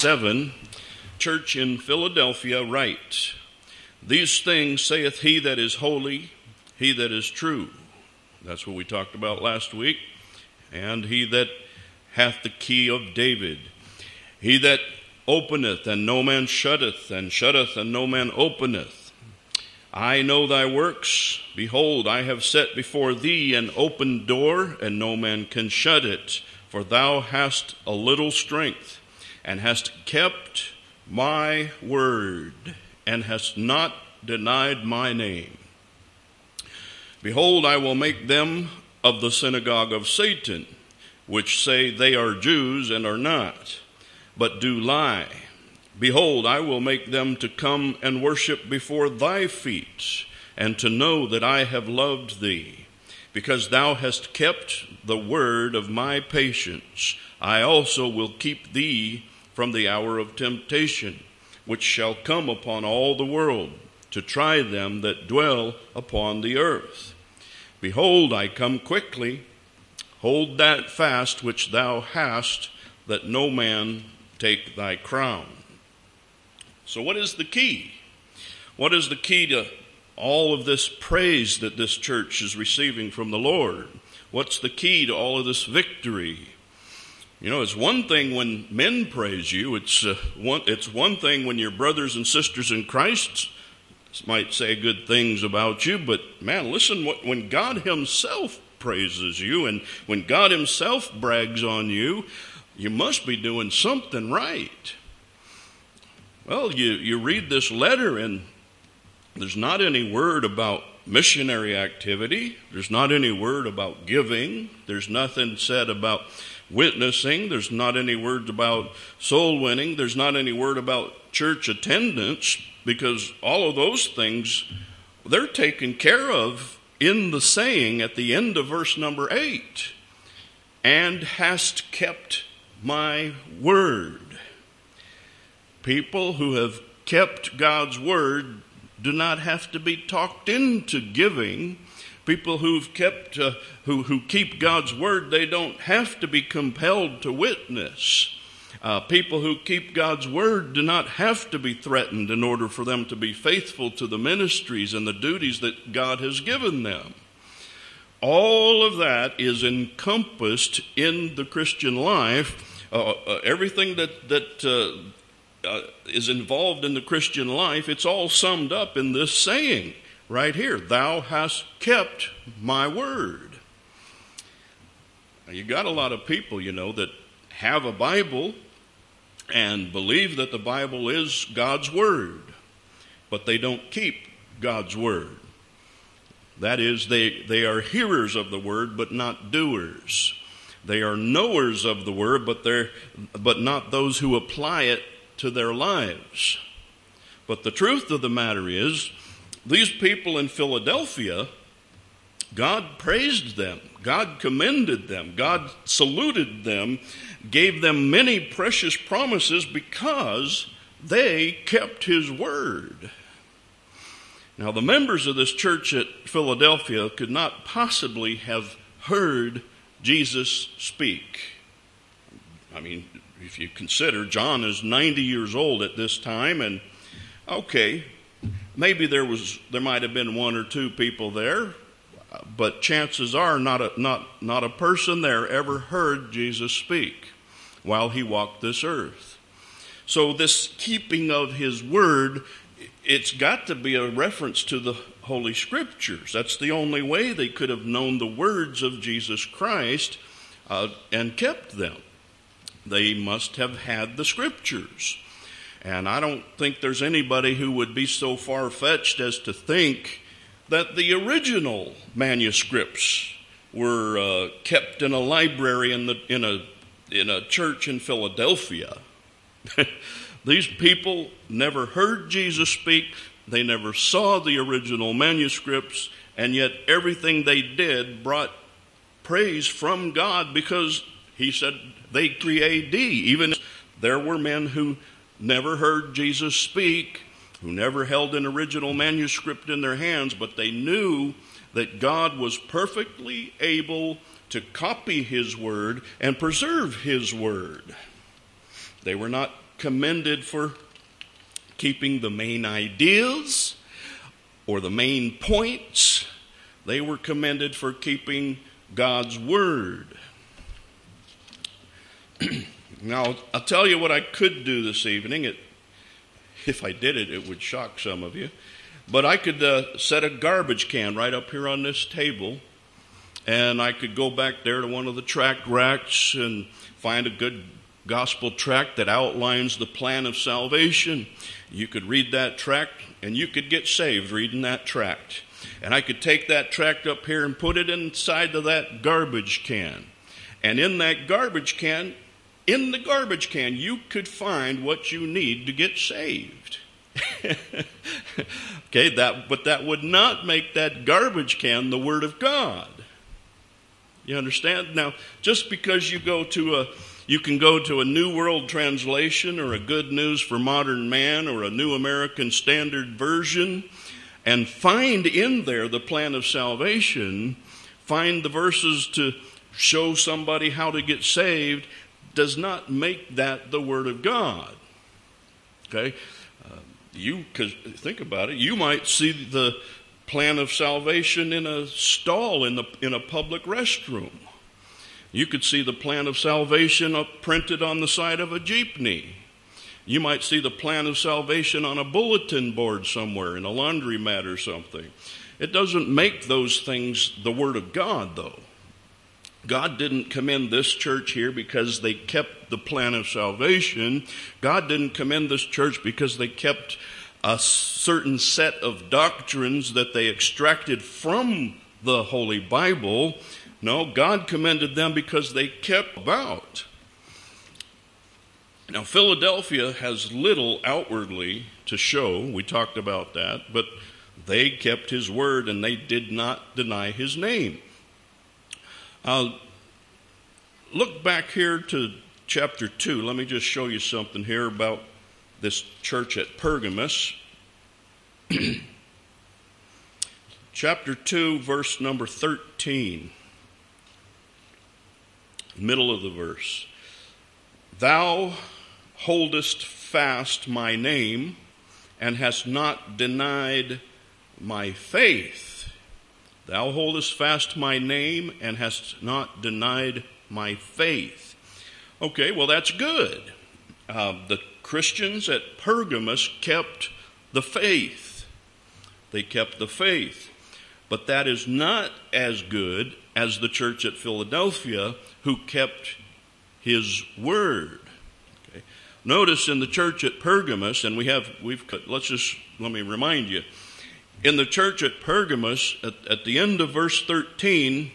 7, church in Philadelphia, write, "These things saith he that is holy, he that is true." That's what we talked about last week. "And he that hath the key of David, he that openeth, and no man shutteth, and shutteth, and no man openeth. I know thy works. Behold, I have set before thee an open door, and no man can shut it. For thou hast a little strength, and hast kept my word, and hast not denied my name. Behold, I will make them of the synagogue of Satan, which say they are Jews and are not, but do lie. Behold, I will make them to come and worship before thy feet, and to know that I have loved thee. Because thou hast kept the word of my patience, I also will keep thee from the hour of temptation, which shall come upon all the world, to try them that dwell upon the earth. Behold, I come quickly. Hold that fast which thou hast, that no man take thy crown." So what is the key? What is the key to all of this praise that this church is receiving from the Lord? What's the key to all of this victory? You know, it's one thing when men praise you. It's one thing when your brothers and sisters in Christ might say good things about you. But man, listen, when God himself praises you and when God himself brags on you, you must be doing something right. Well, you read this letter and there's not any word about missionary activity. There's not any word about giving. There's nothing said about witnessing. There's not any words about soul winning. There's not any word about church attendance, because all of those things, they're taken care of in the saying at the end of verse number 8. "And hast kept my word." People who have kept God's word do not have to be talked into giving. People who keep God's word, they don't have to be compelled to witness. People who keep God's word do not have to be threatened in order for them to be faithful to the ministries and the duties that God has given them. All of that is encompassed in the Christian life. Everything that is involved in the Christian life, it's all summed up in this saying right here: "Thou hast kept my word." Now, you got a lot of people, that have a Bible and believe that the Bible is God's word, but they don't keep God's word. That is, they are hearers of the word, but not doers. They are knowers of the word, but not those who apply it to their lives. But the truth of the matter is, these people in Philadelphia, God praised them. God commended them. God saluted them, gave them many precious promises because they kept his word. Now, the members of this church at Philadelphia could not possibly have heard Jesus speak. I mean, if you consider John is 90 years old at this time, and okay, maybe there might have been one or two people there, but chances are not a person there ever heard Jesus speak while he walked this earth. So this keeping of his word, it's got to be a reference to the Holy Scriptures. That's the only way they could have known the words of Jesus Christ and kept them. They must have had the Scriptures. And I don't think there's anybody who would be so far-fetched as to think that the original manuscripts were kept in a library in a church in Philadelphia. These people never heard Jesus speak. They never saw the original manuscripts, and yet everything they did brought praise from God, because he said they create thee. Even there were men who never heard Jesus speak, who never held an original manuscript in their hands, but they knew that God was perfectly able to copy his word and preserve his word. They were not commended for keeping the main ideas or the main points. They were commended for keeping God's Word. Now, I'll tell you what I could do this evening. If I did it, it would shock some of you. But I could set a garbage can right up here on this table, and I could go back there to one of the tract racks and find a good gospel tract that outlines the plan of salvation. You could read that tract, and you could get saved reading that tract. And I could take that tract up here and put it inside of that garbage can. And in that garbage can, in the garbage can, you could find what you need to get saved. Okay, but that would not make that garbage can the Word of God. You understand? Now, just because you can go to a New World Translation or a Good News for Modern Man or a New American Standard Version and find in there the plan of salvation, find the verses to show somebody how to get saved, does not make that the Word of God. Okay? Because think about it, you might see the plan of salvation in a stall in a public restroom. You could see the plan of salvation printed on the side of a jeepney. You might see the plan of salvation on a bulletin board somewhere in a laundromat or something. It doesn't make those things the Word of God, though. God didn't commend this church here because they kept the plan of salvation. God didn't commend this church because they kept a certain set of doctrines that they extracted from the Holy Bible. No, God commended them because they kept about. Now, Philadelphia has little outwardly to show. We talked about that. But they kept His word and they did not deny His name. Look back here to chapter 2. Let me just show you something here about this church at Pergamos. Chapter 2, verse number 13. Middle of the verse. Thou holdest fast my name and hast not denied my faith. Thou holdest fast my name and hast not denied my faith. Okay, well, that's good. The Christians at Pergamos kept the faith. They kept the faith. But that is not as good as the church at Philadelphia who kept His word. Okay. Notice in the church at Pergamos, and let me remind you. In the church at Pergamos, at the end of verse 13,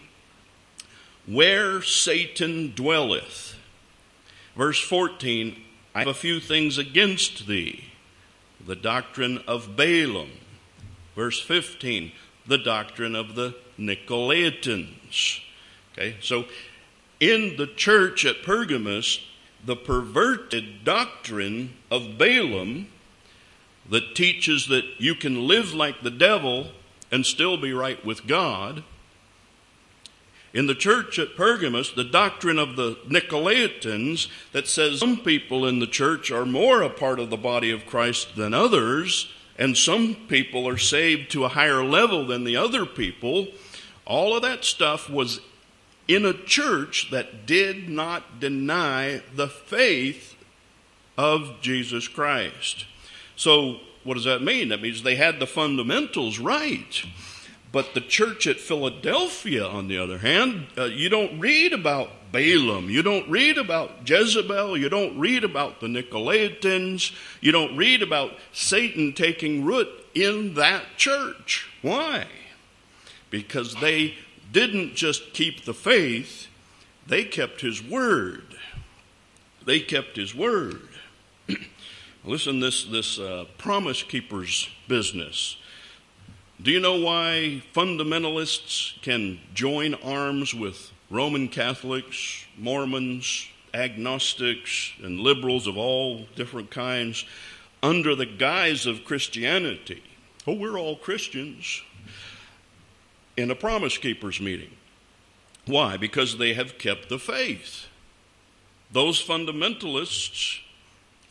where Satan dwelleth. Verse 14, I have a few things against thee. The doctrine of Balaam. Verse 15, the doctrine of the Nicolaitans. Okay, so in the church at Pergamos, the perverted doctrine of Balaam that teaches that you can live like the devil and still be right with God. In the church at Pergamos, the doctrine of the Nicolaitans that says some people in the church are more a part of the body of Christ than others, and some people are saved to a higher level than the other people. All of that stuff was in a church that did not deny the faith of Jesus Christ. So what does that mean? That means they had the fundamentals right. But the church at Philadelphia, on the other hand, you don't read about Balaam. You don't read about Jezebel. You don't read about the Nicolaitans. You don't read about Satan taking root in that church. Why? Because they didn't just keep the faith, they kept His word. They kept His word. Listen, this Promise Keepers business. Do you know why fundamentalists can join arms with Roman Catholics, Mormons, agnostics, and liberals of all different kinds under the guise of Christianity? Oh, we're all Christians. In a Promise Keepers meeting. Why? Because they have kept the faith. Those fundamentalists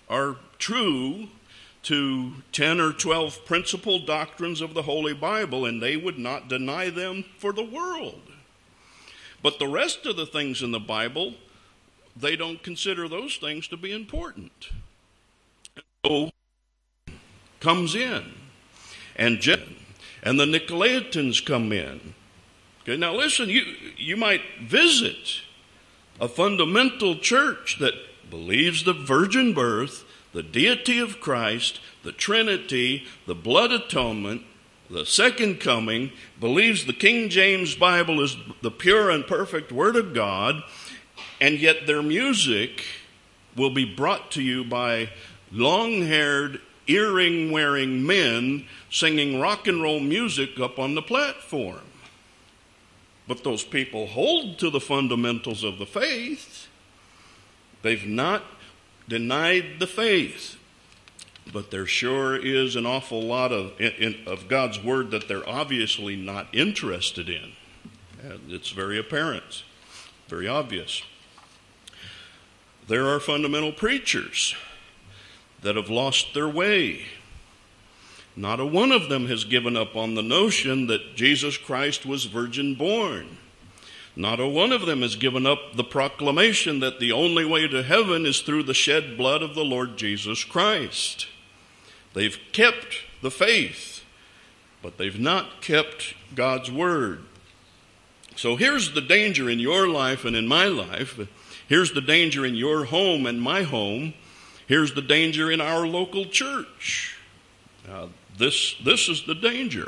are true to 10 or 12 principal doctrines of the Holy Bible, and they would not deny them for the world. But the rest of the things in the Bible, they don't consider those things to be important. So comes in, and the Nicolaitans come in. Okay, now listen, you might visit a fundamental church that believes the virgin birth, the deity of Christ, the Trinity, the blood atonement, the second coming, believes the King James Bible is the pure and perfect Word of God, and yet their music will be brought to you by long-haired, earring-wearing men singing rock and roll music up on the platform. But those people hold to the fundamentals of the faith. They've not denied the faith. But there sure is an awful lot of God's Word that they're obviously not interested in. And it's very apparent, very obvious. There are fundamental preachers that have lost their way. Not a one of them has given up on the notion that Jesus Christ was virgin born. Not a one of them has given up the proclamation that the only way to heaven is through the shed blood of the Lord Jesus Christ. They've kept the faith, but they've not kept God's Word. So here's the danger in your life and in my life. Here's the danger in your home and my home. Here's the danger in our local church. This is the danger.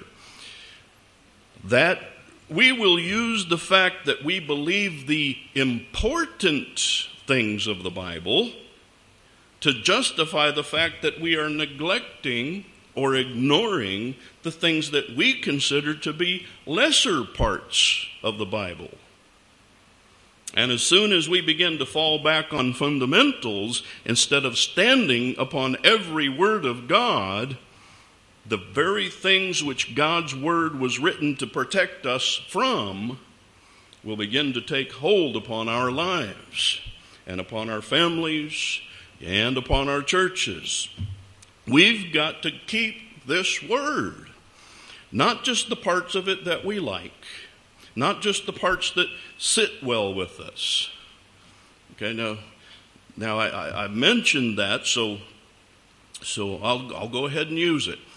That we will use the fact that we believe the important things of the Bible to justify the fact that we are neglecting or ignoring the things that we consider to be lesser parts of the Bible. And as soon as we begin to fall back on fundamentals instead of standing upon every word of God, the very things which God's Word was written to protect us from will begin to take hold upon our lives and upon our families and upon our churches. We've got to keep this Word, not just the parts of it that we like, not just the parts that sit well with us. Okay, now I mentioned that, so I'll go ahead and use it.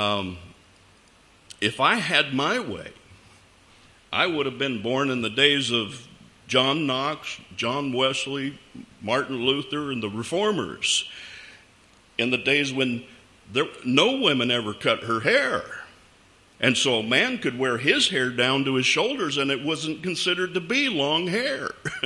If I had my way, I would have been born in the days of John Knox, John Wesley, Martin Luther, and the Reformers, in the days when no woman ever cut her hair. And so a man could wear his hair down to his shoulders and it wasn't considered to be long hair.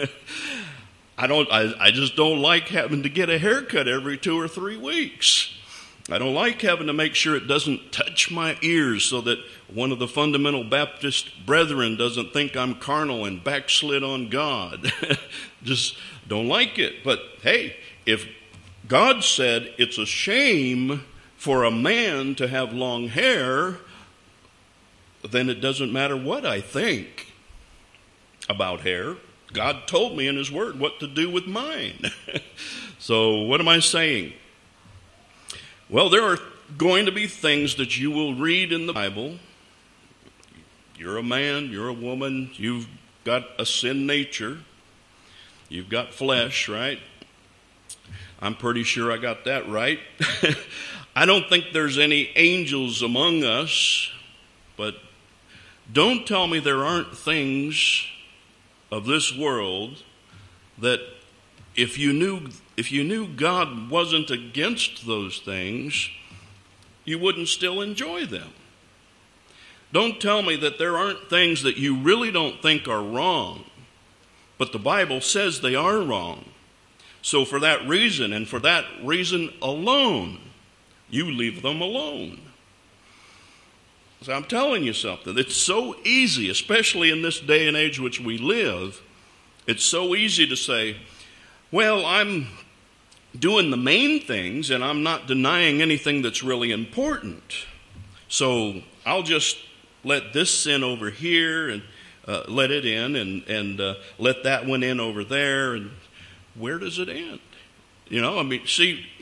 I just don't like having to get a haircut every 2 or 3 weeks. I don't like having to make sure it doesn't touch my ears so that one of the fundamental Baptist brethren doesn't think I'm carnal and backslid on God. Just don't like it. But hey, if God said it's a shame for a man to have long hair, then it doesn't matter what I think about hair. God told me in His Word what to do with mine. So what am I saying? Well, there are going to be things that you will read in the Bible. You're a man, you're a woman, you've got a sin nature, you've got flesh, right? I'm pretty sure I got that right. I don't think there's any angels among us, but don't tell me there aren't things of this world that if you knew God wasn't against those things, you wouldn't still enjoy them. Don't tell me that there aren't things that you really don't think are wrong, but the Bible says they are wrong. So for that reason, and for that reason alone, you leave them alone. So I'm telling you something. It's so easy, especially in this day and age which we live, it's so easy to say, well, I'm doing the main things and I'm not denying anything that's really important. So I'll just let this sin over here and let it in and let that one in over there. And where does it end? You know, I mean, see,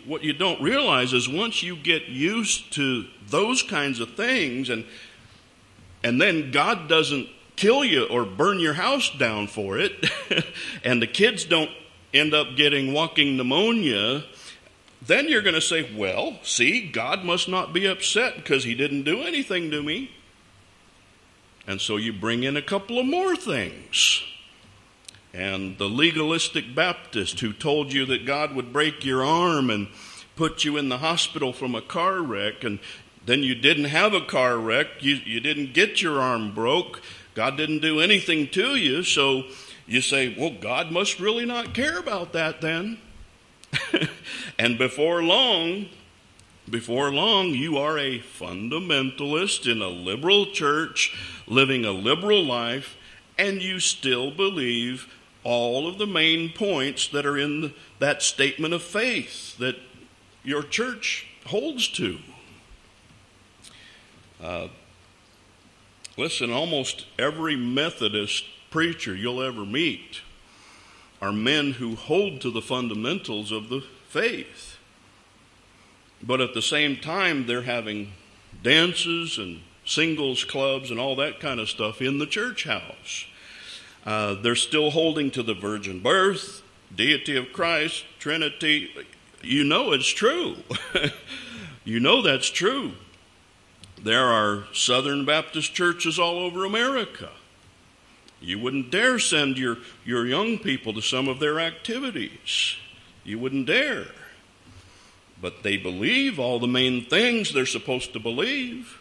what you don't realize is once you get used to those kinds of things, and then God doesn't kill you or burn your house down for it, and the kids don't end up getting walking pneumonia, then you're going to say, well, see, God must not be upset because he didn't do anything to me. And so you bring in a couple of more things. And the legalistic Baptist who told you that God would break your arm and put you in the hospital from a car wreck, and then you didn't have a car wreck, you didn't get your arm broke, God didn't do anything to you, so you say, well, God must really not care about that then. And before long, you are a fundamentalist in a liberal church, living a liberal life, and you still believe all of the main points that are in that statement of faith that your church holds to. Listen, almost every Methodist preacher you'll ever meet are men who hold to the fundamentals of the faith. But at the same time, they're having dances and singles clubs and all that kind of stuff in the church house. They're still holding to the virgin birth, deity of Christ, Trinity. You know it's true. You know that's true. There are Southern Baptist churches all over America. You wouldn't dare send your young people to some of their activities. You wouldn't dare. But they believe all the main things they're supposed to believe.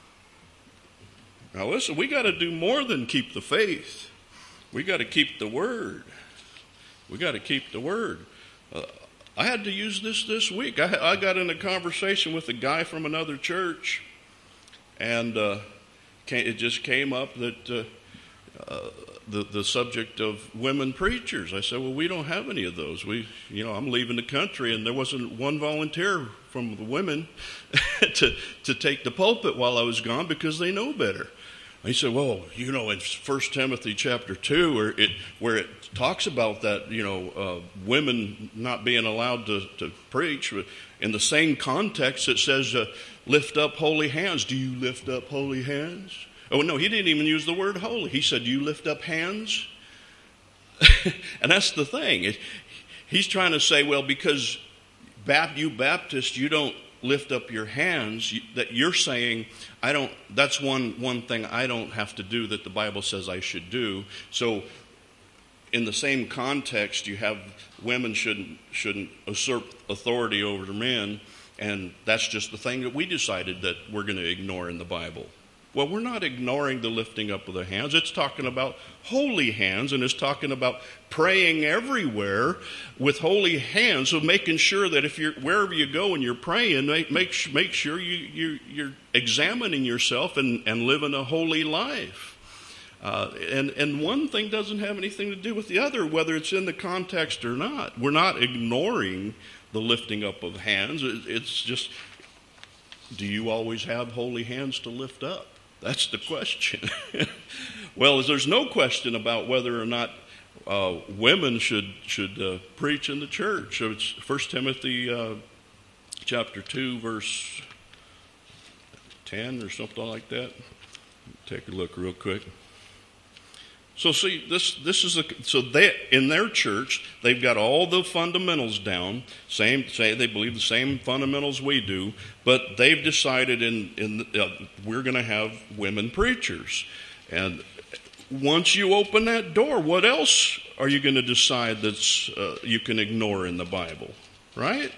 Now listen, we got to do more than keep the faith. We got to keep the Word. We got to keep the Word. I had to use this week. I got in a conversation with a guy from another church, and it just came up that the subject of women preachers. I said, well, we don't have any of those. I'm leaving the country, and there wasn't one volunteer from the women to take the pulpit while I was gone because they know better. He said, well, in 1 Timothy chapter 2, where it talks about that, women not being allowed to preach, but in the same context it says, lift up holy hands. Do you lift up holy hands? Oh, no, he didn't even use the word holy. He said, do you lift up hands? And that's the thing. He's trying to say, well, because you Baptists, you don't lift up your hands, that you're saying, that's one thing I don't have to do that the Bible says I should do. So in the same context, you have women shouldn't usurp authority over the men, and that's just the thing that we decided that we're going to ignore in the Bible. Well, we're not ignoring the lifting up of the hands. It's talking about holy hands, and it's talking about praying everywhere with holy hands. So making sure that wherever you go and you're praying, make sure you're examining yourself and living a holy life. And one thing doesn't have anything to do with the other, whether it's in the context or not. We're not ignoring the lifting up of hands. It's just, do you always have holy hands to lift up? That's the question. Well, there's no question about whether or not women should preach in the church. So it's 1 Timothy chapter 2, verse 10 or something like that. Take a look real quick. So see, this is they in their church, they've got all the fundamentals down. They believe the same fundamentals we do, but they've decided we're going to have women preachers. And once you open that door, what else are you going to decide that's you can ignore in the Bible, right?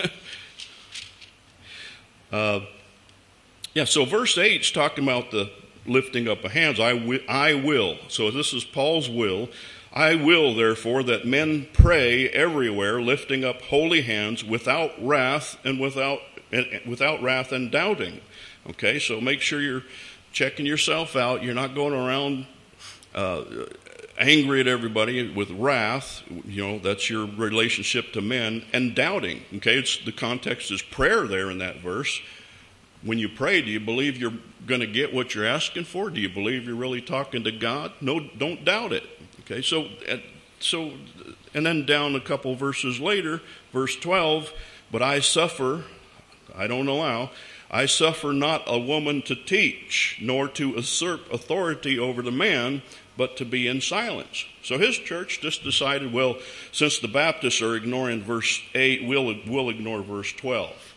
So verse 8 is talking about the lifting up of hands. I will. So this is Paul's will. I will, therefore, that men pray everywhere, lifting up holy hands without wrath and doubting. Okay, so make sure you're checking yourself out. You're not going around angry at everybody with wrath. That's your relationship to men, and doubting. Okay, the context is prayer there in that verse. When you pray, do you believe you're going to get what you're asking for? Do you believe you're really talking to God? No, don't doubt it. Okay, so and then down a couple verses later, verse 12, But I suffer, I don't know how, I suffer not a woman to teach, nor to usurp authority over the man, but to be in silence. So his church just decided, well, since the Baptists are ignoring verse 8, we'll ignore verse 12.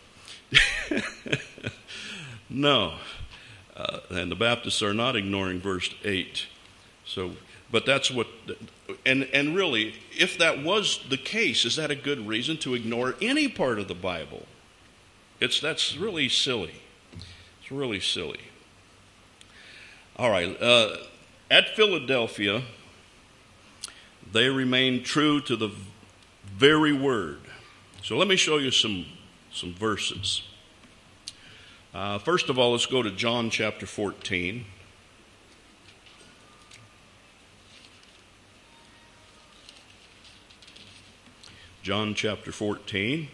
No. And the Baptists are not ignoring verse 8. So, but that's what, and really, if that was the case, is that a good reason to ignore any part of the Bible? That's really silly. It's really silly. All right. At Philadelphia, they remained true to the very word. So let me show you some verses. First of all, let's go to John chapter 14. John chapter 14.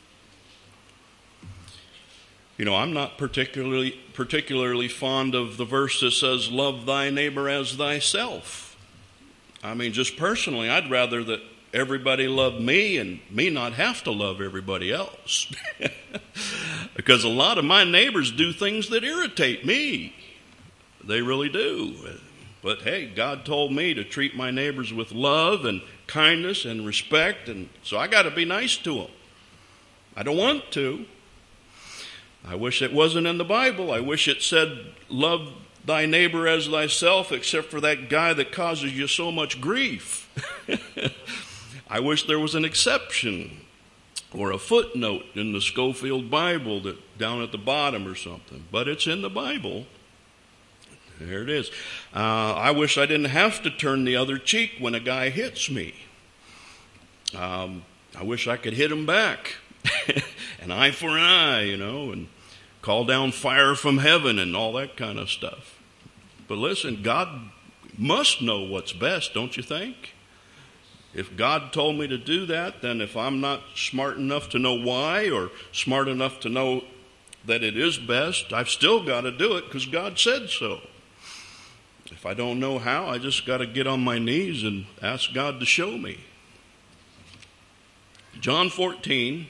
You know, I'm not particularly fond of the verse that says, love thy neighbor as thyself. I mean, just personally, I'd rather that everybody love me and me not have to love everybody else. Because a lot of my neighbors do things that irritate me. They really do. But hey, God told me to treat my neighbors with love and kindness and respect, and so I got to be nice to them. I don't want to. I wish it wasn't in the Bible. I wish it said, love thy neighbor as thyself, except for that guy that causes you so much grief. I wish there was an exception or a footnote in the Schofield Bible that down at the bottom or something. But it's in the Bible. There it is. I wish I didn't have to turn the other cheek when a guy hits me. I wish I could hit him back. An eye for an eye, you know, and call down fire from heaven and all that kind of stuff. But listen, God must know what's best, don't you think? If God told me to do that, then if I'm not smart enough to know why or smart enough to know that it is best, I've still got to do it because God said so. If I don't know how, I just got to get on my knees and ask God to show me. John 14,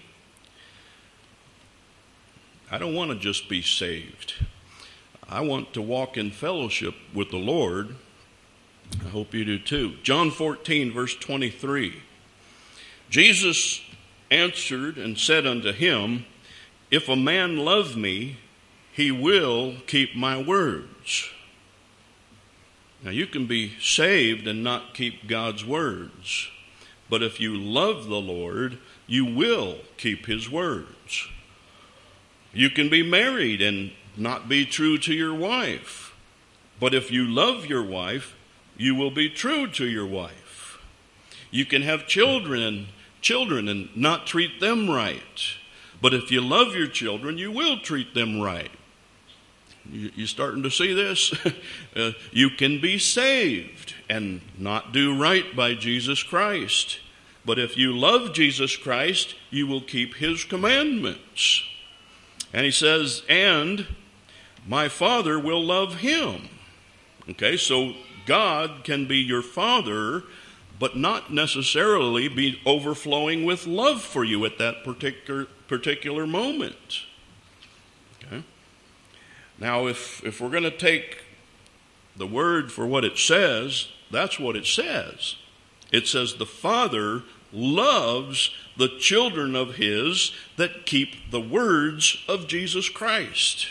I don't want to just be saved. I want to walk in fellowship with the Lord. I hope you do too. John 14, verse 23. Jesus answered and said unto him, if a man love me, he will keep my words. Now you can be saved and not keep God's words. But if you love the Lord, you will keep his words. You can be married and not be true to your wife. But if you love your wife, you will be true to your wife. You can have children and not treat them right. But if you love your children, you will treat them right. You starting to see this? You can be saved and not do right by Jesus Christ. But if you love Jesus Christ, you will keep his commandments. And he says, and my Father will love him. Okay, so God can be your Father, but not necessarily be overflowing with love for you at that particular moment. Okay. Now, if we're going to take the word for what it says, that's what it says. It says the Father loves the children of his that keep the words of Jesus Christ.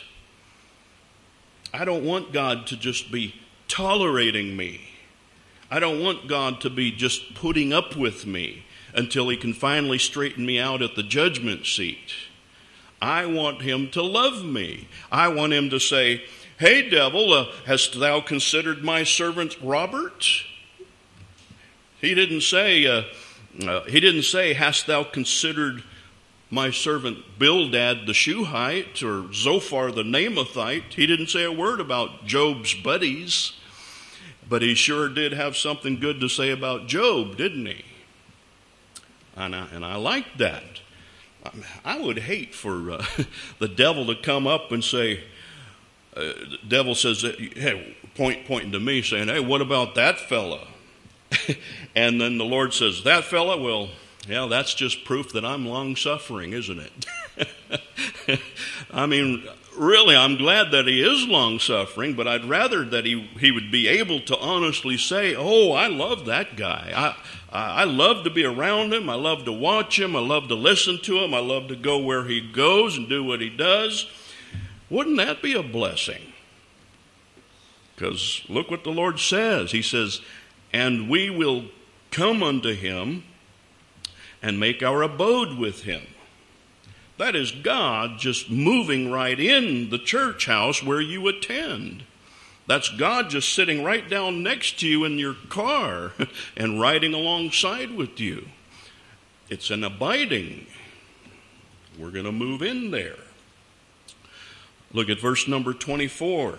I don't want God to just be tolerating me. I don't want God to be just putting up with me until he can finally straighten me out at the judgment seat. I want him to love me. I want him to say, hey, devil, hast thou considered my servant Robert? He didn't say, hast thou considered my servant Bildad the Shuhite or Zophar the Naamathite? He didn't say a word about Job's buddies, but he sure did have something good to say about Job, didn't he? And I like that. I would hate for the devil to come up and say, the devil says, hey, pointing to me saying, hey, what about that fella? And then the Lord says, that fella, well, Yeah, that's just proof that I'm long-suffering, isn't it? I mean, really, I'm glad that he is long-suffering, but I'd rather that he would be able to honestly say, oh, I love that guy. I love to be around him. I love to watch him. I love to listen to him. I love to go where he goes and do what he does. Wouldn't that be a blessing? Because look what the Lord says. He says, and we will come unto him and make our abode with him. That is God just moving right in the church house where you attend. That's God just sitting right down next to you in your car and riding alongside with you. It's an abiding. We're going to move in there. Look at verse number 24.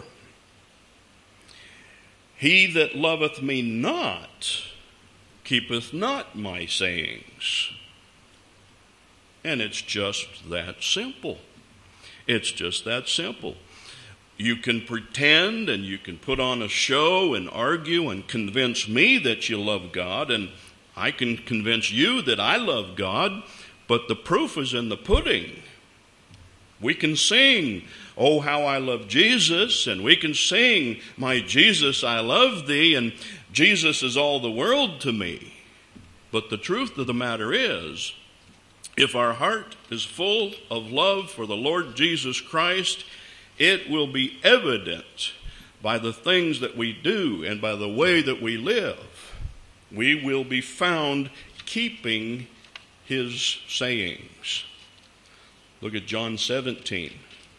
He that loveth me not keepeth not my sayings. And it's just that simple. It's just that simple. You can pretend and you can put on a show and argue and convince me that you love God, and I can convince you that I love God, but the proof is in the pudding. We can sing, oh, how I love Jesus, and we can sing, my Jesus, I love thee, and Jesus is all the world to me. But the truth of the matter is, if our heart is full of love for the Lord Jesus Christ, it will be evident by the things that we do and by the way that we live. We will be found keeping his sayings. Look at John 17.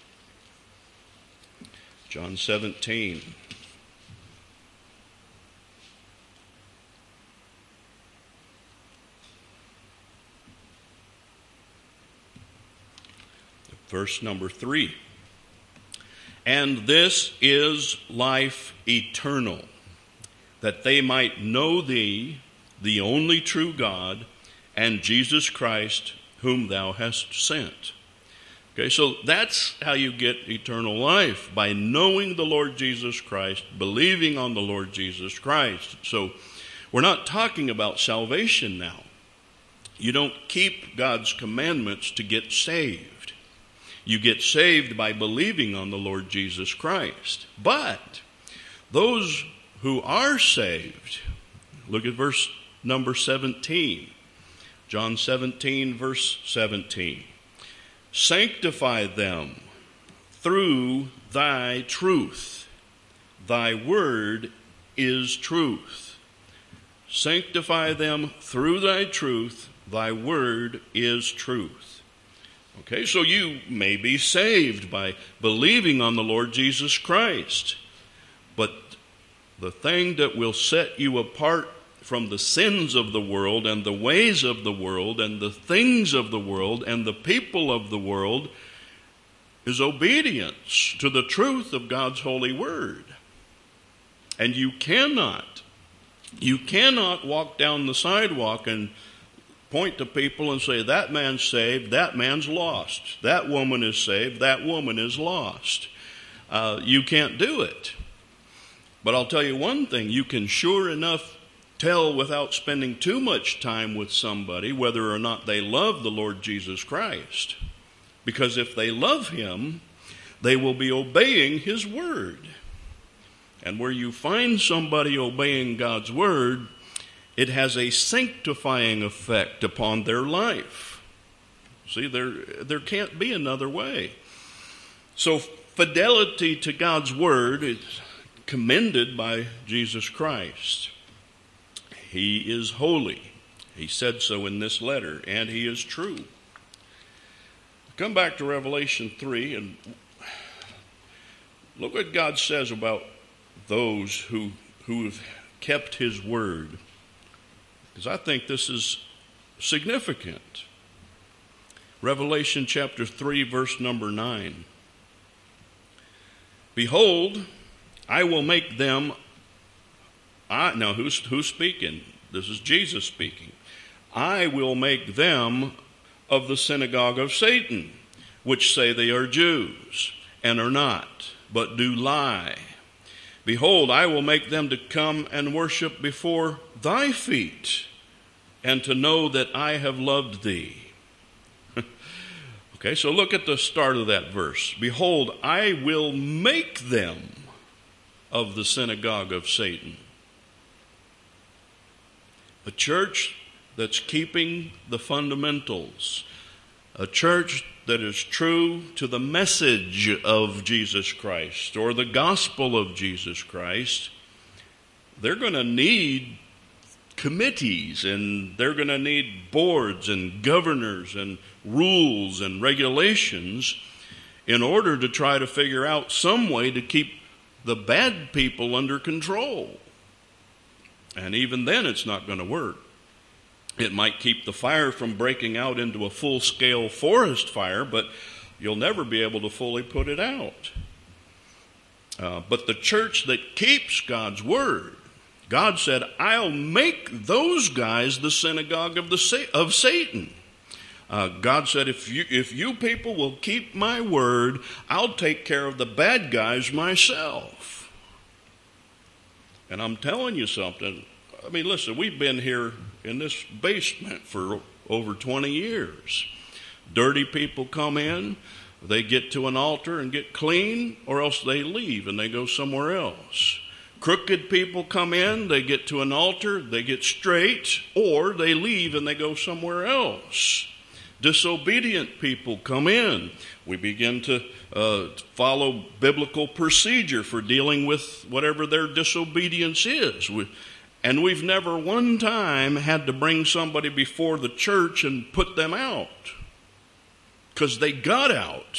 John 17. Verse number 3. And this is life eternal, that they might know thee, the only true God, and Jesus Christ, whom thou hast sent. Okay, so that's how you get eternal life, by knowing the Lord Jesus Christ, believing on the Lord Jesus Christ. So we're not talking about salvation now. You don't keep God's commandments to get saved. You get saved by believing on the Lord Jesus Christ. But those who are saved, look at verse number 17. John 17, verse 17. Sanctify them through thy truth. Thy word is truth. Sanctify them through thy truth. Thy word is truth. Okay, so you may be saved by believing on the Lord Jesus Christ. But the thing that will set you apart from the sins of the world and the ways of the world and the things of the world and the people of the world is obedience to the truth of God's holy word. And you cannot walk down the sidewalk and point to people and say, that man's saved, that man's lost. That woman is saved, that woman is lost. You can't do it. But I'll tell you one thing, you can sure enough tell without spending too much time with somebody whether or not they love the Lord Jesus Christ. Because if they love him, they will be obeying his word. And where you find somebody obeying God's word, it has a sanctifying effect upon their life. See, there can't be another way. So fidelity to God's word is commended by Jesus Christ. He is holy. He said so in this letter, and he is true. Come back to Revelation 3 and look what God says about those who have kept his word. Because I think this is significant. Revelation chapter 3, verse number 9. Behold, I will make them... Now, who's speaking? This is Jesus speaking. I will make them of the synagogue of Satan, which say they are Jews, and are not, but do lie. Behold, I will make them to come and worship before thy feet, and to know that I have loved thee. Okay, so look at the start of that verse. Behold, I will make them of the synagogue of Satan. A church that's keeping the fundamentals. A church that is true to the message of Jesus Christ or the gospel of Jesus Christ. They're going to need committees, and they're going to need boards and governors and rules and regulations in order to try to figure out some way to keep the bad people under control. And even then it's not going to work. It might keep the fire from breaking out into a full-scale forest fire, but you'll never be able to fully put it out. But the church that keeps God's word, God said, I'll make those guys the synagogue of Satan. God said, if you people will keep my word, I'll take care of the bad guys myself. And I'm telling you something. I mean, listen, we've been here in this basement for over 20 years. Dirty people come in, they get to an altar and get clean, or else they leave and they go somewhere else. Crooked people come in, they get to an altar, they get straight, or they leave and they go somewhere else. Disobedient people come in. We begin to follow biblical procedure for dealing with whatever their disobedience is. And we've never one time had to bring somebody before the church and put them out, because they got out.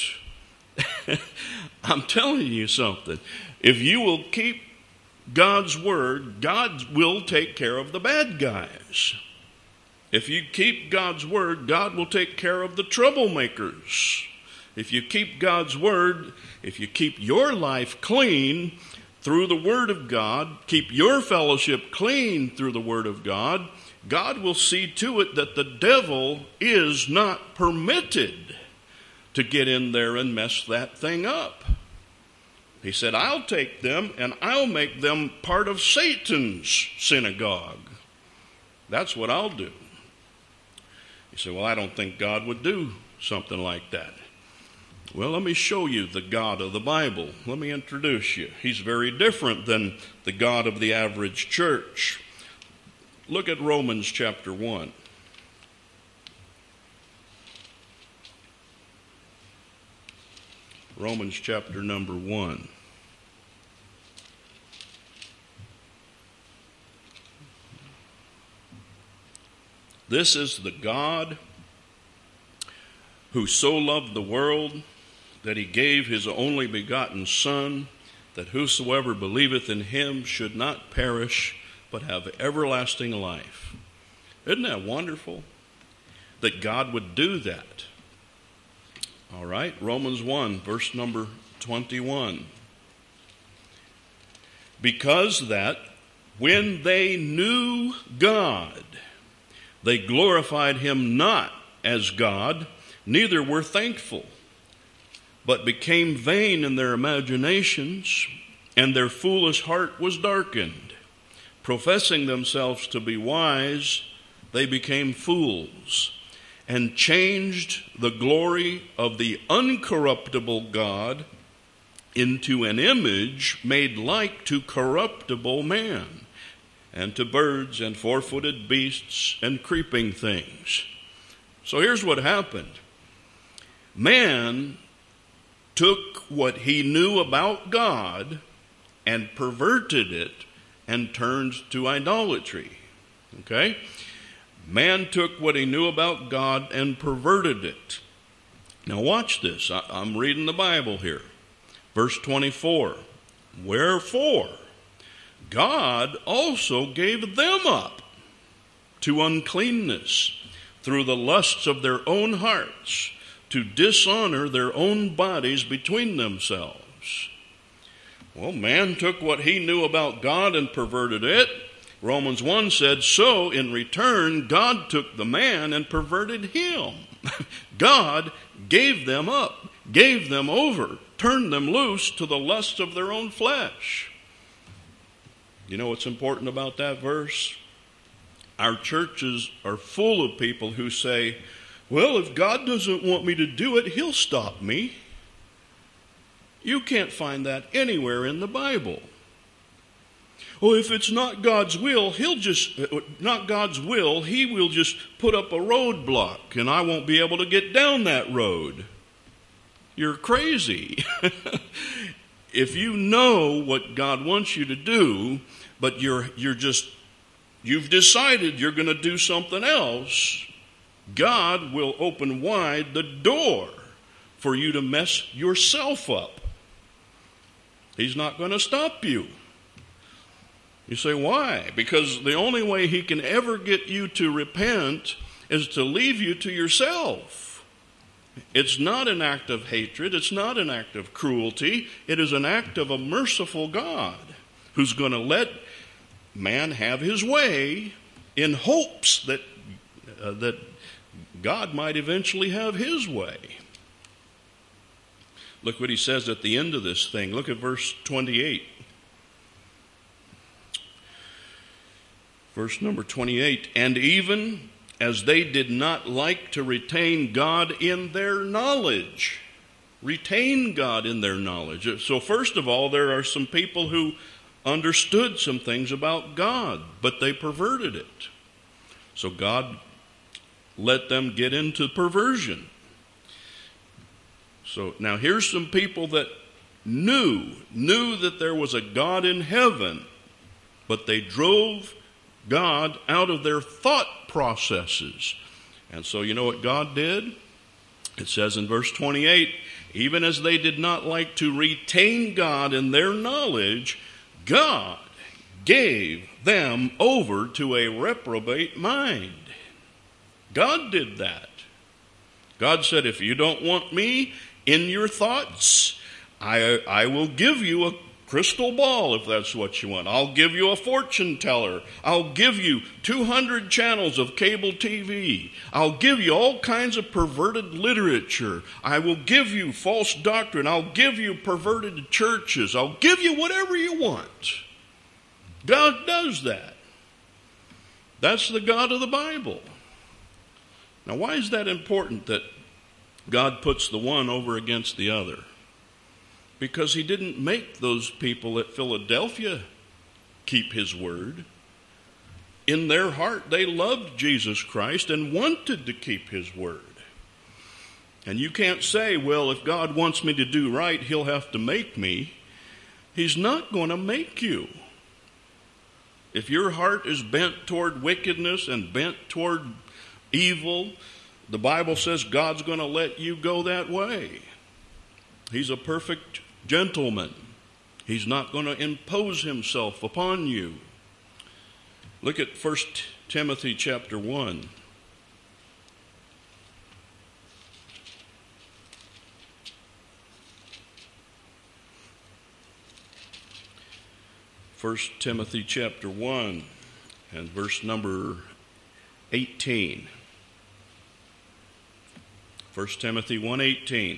I'm telling you something. If you will keep God's word, God will take care of the bad guys. If you keep God's word, God will take care of the troublemakers. If you keep God's word, if you keep your life clean through the word of God, keep your fellowship clean through the word of God, God will see to it that the devil is not permitted to get in there and mess that thing up. He said, I'll take them and I'll make them part of Satan's synagogue. That's what I'll do. You say, well, I don't think God would do something like that. Well, let me show you the God of the Bible. Let me introduce you. He's very different than the God of the average church. Look at Romans chapter 1. Romans chapter number 1. This is the God who so loved the world that he gave his only begotten Son, that whosoever believeth in him should not perish, but have everlasting life. Isn't that wonderful? That God would do that. All right, Romans 1, verse number 21. Because that when they knew God, they glorified him not as God, neither were thankful, but became vain in their imaginations, and their foolish heart was darkened. Professing themselves to be wise, they became fools, and changed the glory of the uncorruptible God into an image made like to corruptible man, and to birds and four-footed beasts and creeping things. So here's what happened. Man took what he knew about God and perverted it and turned to idolatry. Okay? Man took what he knew about God and perverted it. Now watch this. I'm reading the Bible here. Verse 24. Wherefore, God also gave them up to uncleanness through the lusts of their own hearts, to dishonor their own bodies between themselves. Well, man took what he knew about God and perverted it. Romans 1 said, so in return, God took the man and perverted him. God gave them up, gave them over, turned them loose to the lust of their own flesh. You know what's important about that verse? Our churches are full of people who say, well, if God doesn't want me to do it, he'll stop me. You can't find that anywhere in the Bible. Well, if it's not God's will, he will just put up a roadblock and I won't be able to get down that road. You're crazy. If you know what God wants you to do, but you've decided you're going to do something else, God will open wide the door for you to mess yourself up. He's not going to stop you. You say, why? Because the only way he can ever get you to repent is to leave you to yourself. It's not an act of hatred. It's not an act of cruelty. It is an act of a merciful God who's going to let man have his way in hopes that God might eventually have his way. Look what he says at the end of this thing. Look at verse 28. Verse number 28. And even as they did not like to retain God in their knowledge. Retain God in their knowledge. So first of all, there are some people who understood some things about God, but they perverted it. So God let them get into perversion. So now here's some people that knew that there was a God in heaven, but they drove God out of their thought processes. And so you know what God did? It says in verse 28, even as they did not like to retain God in their knowledge, God gave them over to a reprobate mind. God did that. God said, if you don't want me in your thoughts, I will give you a crystal ball if that's what you want. I'll give you a fortune teller. I'll give you 200 channels of cable TV. I'll give you all kinds of perverted literature. I will give you false doctrine. I'll give you perverted churches. I'll give you whatever you want. God does that. That's the God of the Bible. Now, why is that important that God puts the one over against the other? Because he didn't make those people at Philadelphia keep his word. In their heart, they loved Jesus Christ and wanted to keep his word. And you can't say, well, if God wants me to do right, he'll have to make me. He's not going to make you. If your heart is bent toward wickedness and bent toward evil, the Bible says God's going to let you go that way. He's a perfect gentleman. He's not going to impose himself upon you. Look at 1 Timothy chapter 1. First Timothy chapter 1 and verse number 18. 1 Timothy 1:18.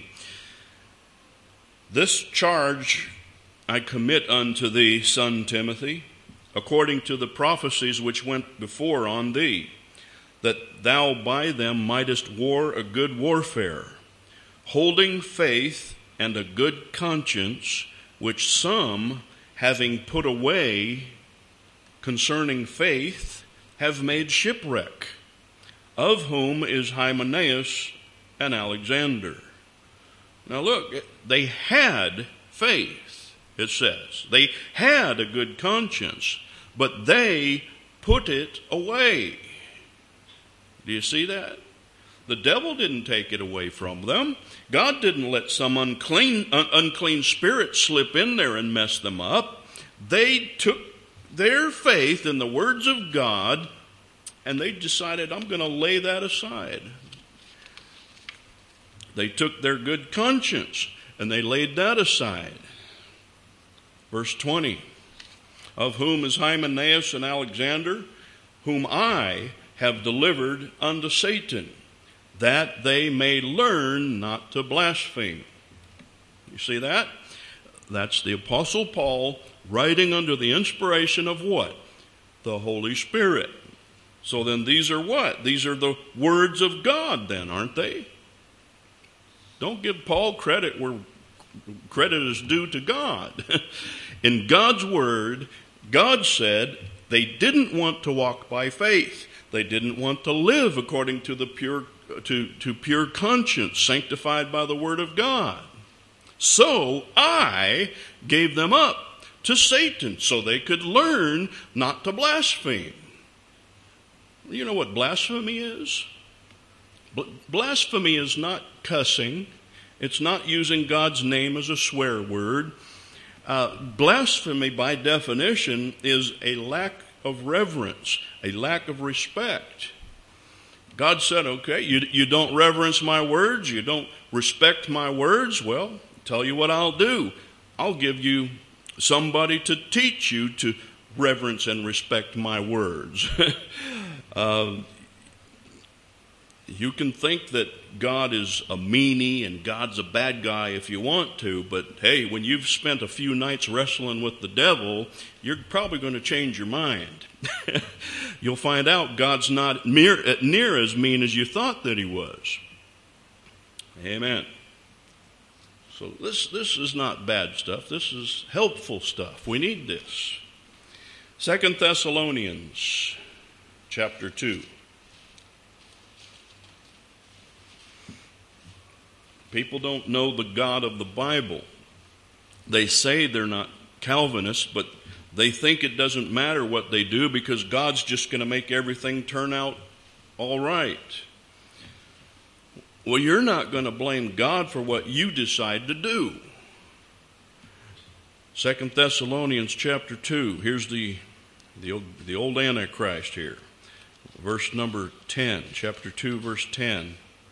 This charge I commit unto thee, son Timothy, according to the prophecies which went before on thee, that thou by them mightest war a good warfare, holding faith and a good conscience, which some, having put away concerning faith, have made shipwreck, of whom is Hymenaeus and Alexander. Now look, they had faith, it says. They had a good conscience, but they put it away. Do you see that? The devil didn't take it away from them. God didn't let some unclean spirit slip in there and mess them up. They took their faith in the words of God and they decided, I'm going to lay that aside. They took their good conscience and they laid that aside. Verse 20, of whom is Hymenaeus and Alexander, whom I have delivered unto Satan, that they may learn not to blaspheme. You see that? That's the Apostle Paul writing under the inspiration of what? The Holy Spirit. So then these are what? These are the words of God then, aren't they? Don't give Paul credit where credit is due to God. In God's word, God said they didn't want to walk by faith. They didn't want to live according to the pure conscience, sanctified by the word of God. So I gave them up to Satan so they could learn not to blaspheme. You know what blasphemy is? Blasphemy is not cussing. It's not using God's name as a swear word. Blasphemy, by definition, is a lack of reverence, a lack of respect. God said, okay, you don't reverence my words, you don't respect my words. Well, tell you what I'll do. I'll give you somebody to teach you to reverence and respect my words. You can think that God is a meanie and God's a bad guy if you want to, but hey, when you've spent a few nights wrestling with the devil, you're probably going to change your mind. You'll find out God's not near as mean as you thought that he was. Amen. So this is not bad stuff. This is helpful stuff. We need this. 2 Thessalonians chapter 2. People don't know the God of the Bible. They say they're not Calvinists, but they think it doesn't matter what they do because God's just going to make everything turn out all right. Well, you're not going to blame God for what you decide to do. 2 Thessalonians chapter 2. Here's the old Antichrist here. Verse number 10. Chapter 2, verse 10.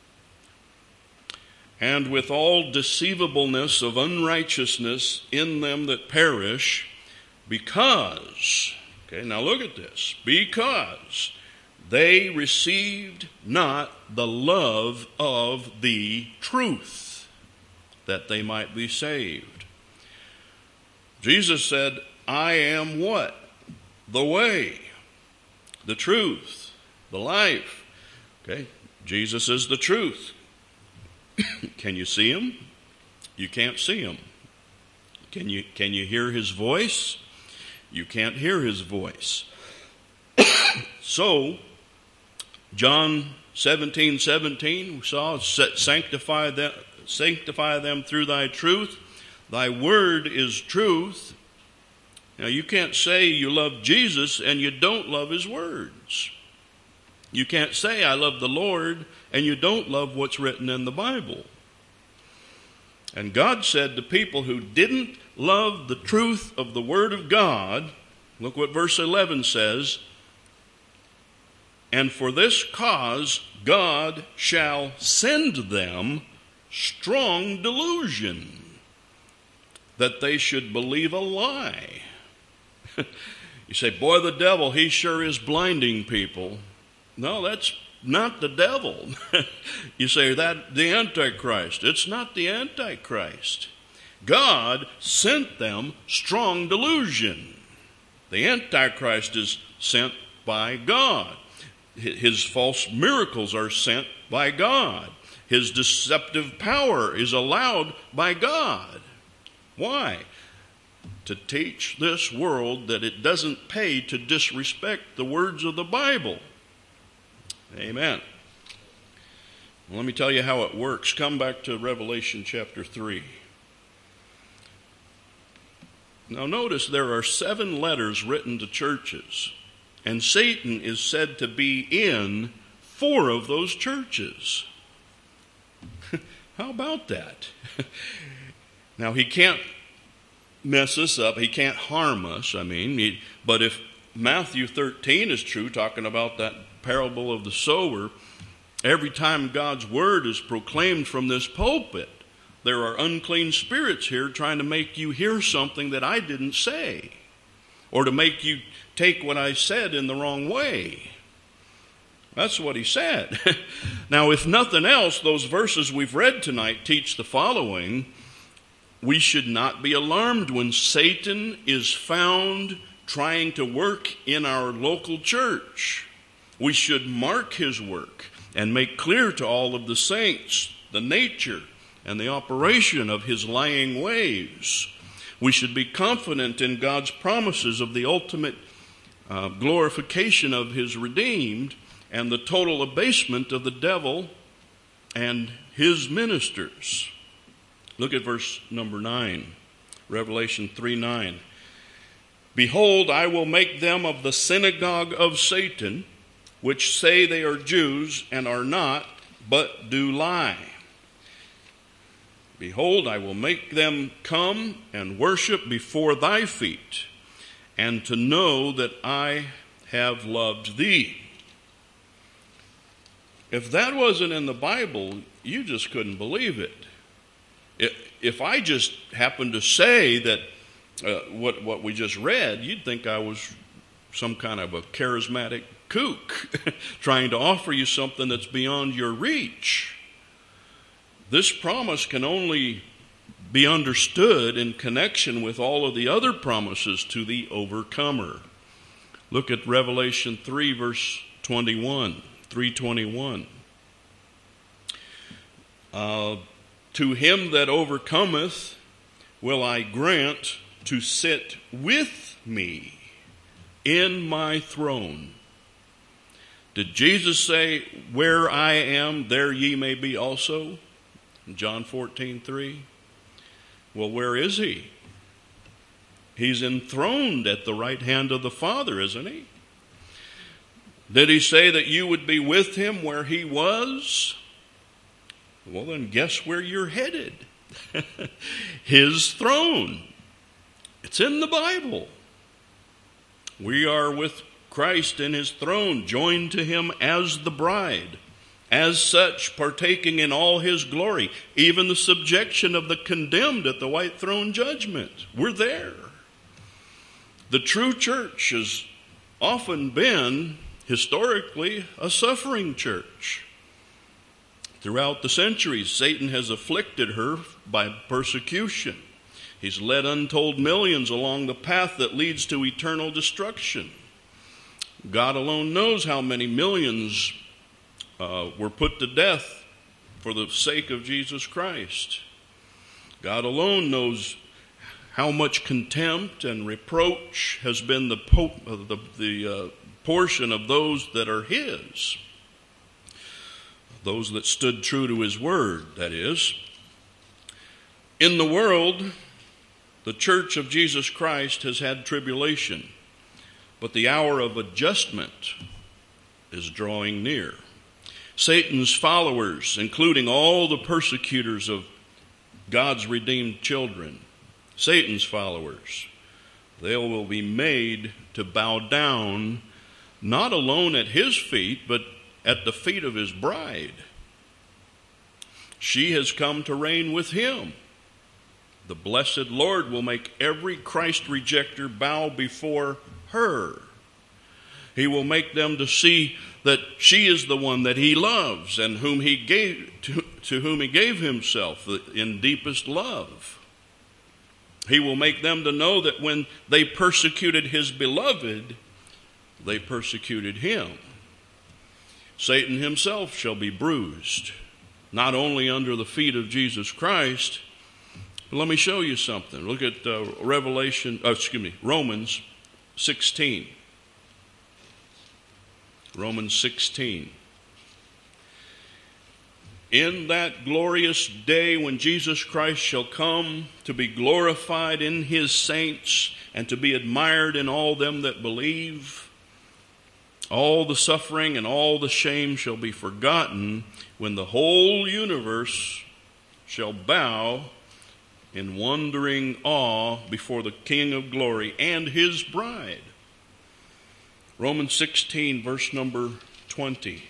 And with all deceivableness of unrighteousness in them that perish, because, okay, now look at this, because they received not the love of the truth, that they might be saved. Jesus said, I am what? The way, the truth, the life. Okay, Jesus is the truth. Can you see him? You can't see him. Can you hear his voice? You can't hear his voice. So, John 17:17, we saw, sanctify them through thy truth. Thy word is truth. Now, you can't say you love Jesus and you don't love his words. You can't say I love the Lord and you don't love what's written in the Bible. And God said to people who didn't love the truth of the Word of God, look what verse 11 says, and for this cause God shall send them strong delusion, that they should believe a lie. You say, boy, the devil, he sure is blinding people. No, that's not the devil. You say that the Antichrist. It's not the Antichrist. God sent them strong delusion. The Antichrist is sent by God. His false miracles are sent by God. His deceptive power is allowed by God. Why? To teach this world that it doesn't pay to disrespect the words of the Bible. Amen. Well, let me tell you how it works. Come back to Revelation chapter 3. Now notice there are 7 letters written to churches, and Satan is said to be in 4 of those churches. How about that? Now he can't mess us up. He can't harm us. But if Matthew 13 is true, talking about that parable of the sower, every time God's word is proclaimed from this pulpit, there are unclean spirits here trying to make you hear something that I didn't say, or to make you take what I said in the wrong way. That's what he said. Now, if nothing else, those verses we've read tonight teach the following. We should not be alarmed when Satan is found trying to work in our local church. We should mark his work and make clear to all of the saints the nature and the operation of his lying ways. We should be confident in God's promises of the ultimate glorification of his redeemed and the total abasement of the devil and his ministers. Look at verse number 9, Revelation 3:9. Behold, I will make them of the synagogue of Satan, which say they are Jews and are not, but do lie. Behold, I will make them come and worship before thy feet, and to know that I have loved thee. If that wasn't in the Bible, you just couldn't believe it. If I just happened to say that what we just read, you'd think I was some kind of a charismatic kook trying to offer you something that's beyond your reach. This promise can only be understood in connection with all of the other promises to the overcomer. Look at Revelation 3 verse 21, 3:21. To him that overcometh will I grant to sit with me in my throne. Did Jesus say, where I am, there ye may be also? In John 14:3. Well, where is he? He's enthroned at the right hand of the Father, isn't he? Did he say that you would be with him where he was? Well, then guess where you're headed? His throne. It's in the Bible. We are with Christ in his throne, joined to him as the bride. As such, partaking in all his glory, even the subjection of the condemned at the white throne judgment. We're there. The true church has often been, historically, a suffering church. Throughout the centuries, Satan has afflicted her by persecution. He's led untold millions along the path that leads to eternal destruction. God alone knows how many millions were put to death for the sake of Jesus Christ. God alone knows how much contempt and reproach has been the portion of those that are his. Those that stood true to his word, that is. In the world, the church of Jesus Christ has had tribulation, but the hour of adjustment is drawing near. Satan's followers, including all the persecutors of God's redeemed children, Satan's followers, they will be made to bow down, not alone at his feet, but at the feet of his bride. She has come to reign with him. The blessed Lord will make every Christ rejecter bow before her. He will make them to see that she is the one that he loves and whom he gave to whom he gave himself in deepest love. He will make them to know that when they persecuted his beloved, they persecuted him. Satan himself shall be bruised, not only under the feet of Jesus Christ, but let me show you something. Look at Romans 16. Romans 16. In that glorious day when Jesus Christ shall come to be glorified in his saints and to be admired in all them that believe, all the suffering and all the shame shall be forgotten when the whole universe shall bow in wondering awe before the King of glory and his bride. Romans 16, verse number 20.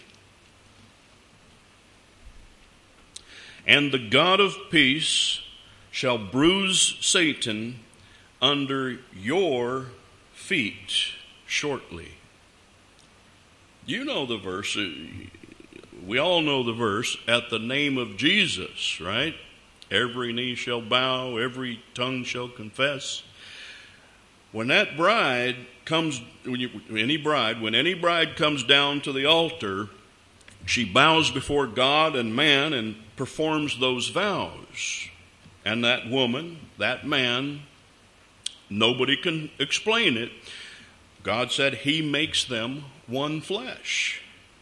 And the God of peace shall bruise Satan under your feet shortly. You know the verse. We all know the verse. At the name of Jesus, right? Every knee shall bow, every tongue shall confess. When that bride comes, when any bride comes down to the altar, she bows before God and man and performs those vows. And that woman, that man, nobody can explain it. God said he makes them one flesh.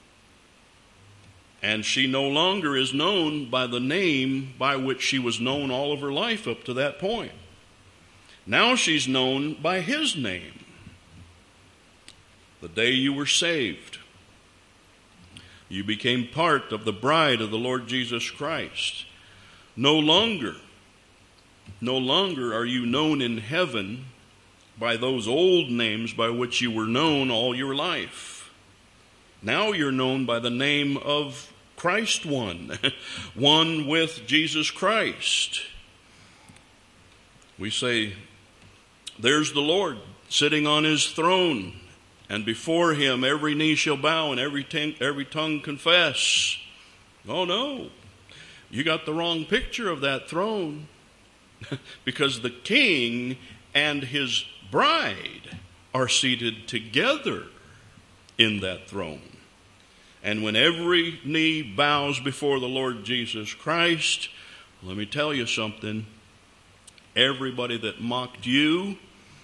And she no longer is known by the name by which she was known all of her life up to that point. Now she's known by his name. The day you were saved, you became part of the bride of the Lord Jesus Christ. No longer are you known in heaven by those old names by which you were known all your life. Now you're known by the name of Christ one, one with Jesus Christ. We say, there's the Lord sitting on his throne, and before him every knee shall bow and every tongue confess. Oh no, you got the wrong picture of that throne. Because the king and his bride are seated together in that throne. And when every knee bows before the Lord Jesus Christ, let me tell you something. Everybody that mocked you,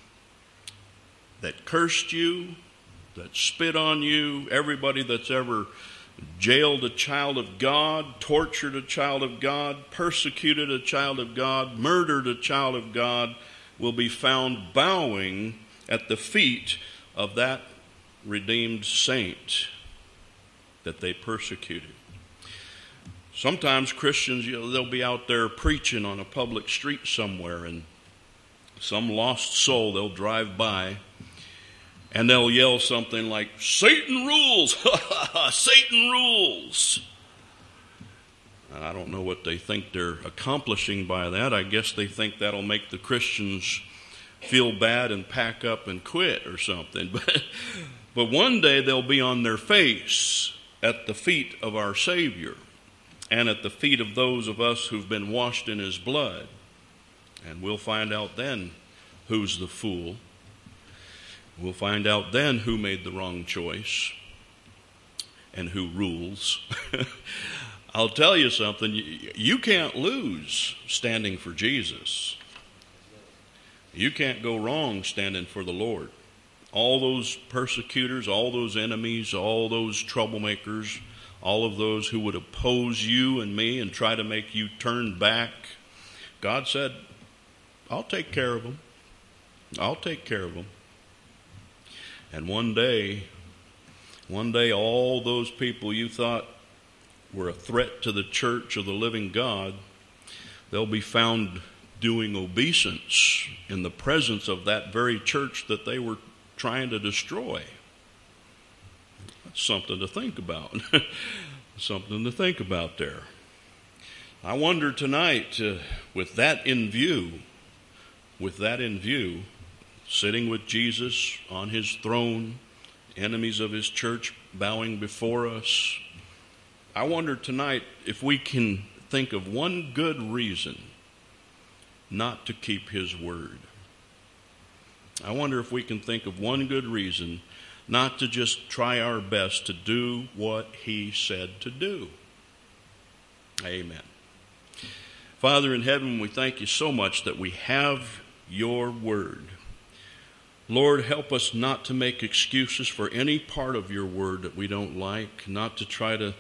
that cursed you, that spit on you, everybody that's ever jailed a child of God, tortured a child of God, persecuted a child of God, murdered a child of God, will be found bowing at the feet of that redeemed saint that they persecuted. Sometimes Christians, they'll be out there preaching on a public street somewhere, and some lost soul, they'll drive by, and they'll yell something like, "Satan rules!" Satan rules! And I don't know what they think they're accomplishing by that. I guess they think that'll make the Christians feel bad and pack up and quit or something. But one day they'll be on their face at the feet of our Savior and at the feet of those of us who've been washed in his blood. And we'll find out then who's the fool. We'll find out then who made the wrong choice and who rules. I'll tell you something, you can't lose standing for Jesus. You can't go wrong standing for the Lord. All those persecutors, all those enemies, all those troublemakers, all of those who would oppose you and me and try to make you turn back, God said, I'll take care of them. I'll take care of them. And one day, all those people you thought were a threat to the church of the living God, they'll be found doing obeisance in the presence of that very church that they were trying to destroy. That's something to think about. Something to think about there. I wonder tonight, with that in view, sitting with Jesus on his throne, enemies of his church bowing before us, I wonder tonight if we can think of one good reason not to keep his word. I wonder if we can think of one good reason not to just try our best to do what he said to do. Amen. Father in heaven, we thank you so much that we have your word. Lord, help us not to make excuses for any part of your word that we don't like, not to try to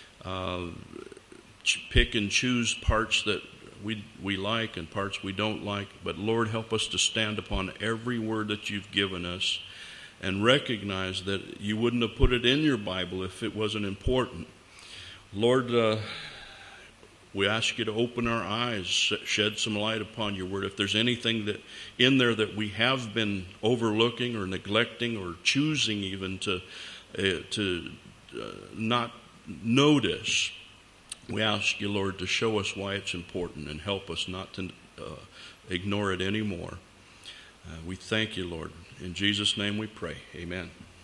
pick and choose parts that we like and parts we don't like. But Lord, help us to stand upon every word that you've given us and recognize that you wouldn't have put it in your Bible if it wasn't important. Lord, we ask you to open our eyes, shed some light upon your word. If there's anything that in there that we have been overlooking or neglecting or choosing even to not notice, we ask you, Lord, to show us why it's important and help us not to ignore it anymore. We thank you, Lord. In Jesus' name we pray. Amen.